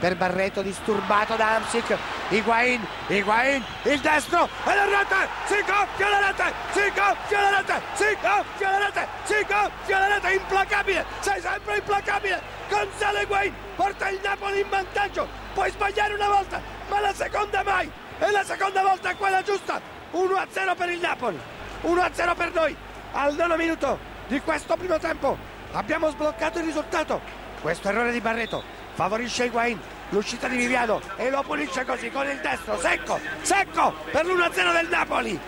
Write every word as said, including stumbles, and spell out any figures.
per Barreto, disturbato da Hamsik. Higuain, Higuain, il destro e la rete, si gonfia la rete, si gonfia la rete, si gonfia la rete, si gonfia la rete, implacabile, sei sempre implacabile. Gonzalo Higuain porta il Napoli in vantaggio, puoi sbagliare una volta, ma la seconda mai, e la seconda volta è quella giusta. uno a zero per il Napoli, uno a zero per noi. Al nono minuto di questo primo tempo abbiamo sbloccato il risultato. Questo errore di Barreto favorisce Higuain, l'uscita di Viviano, e lo pulisce così con il destro, secco, secco per l'uno a zero del Napoli.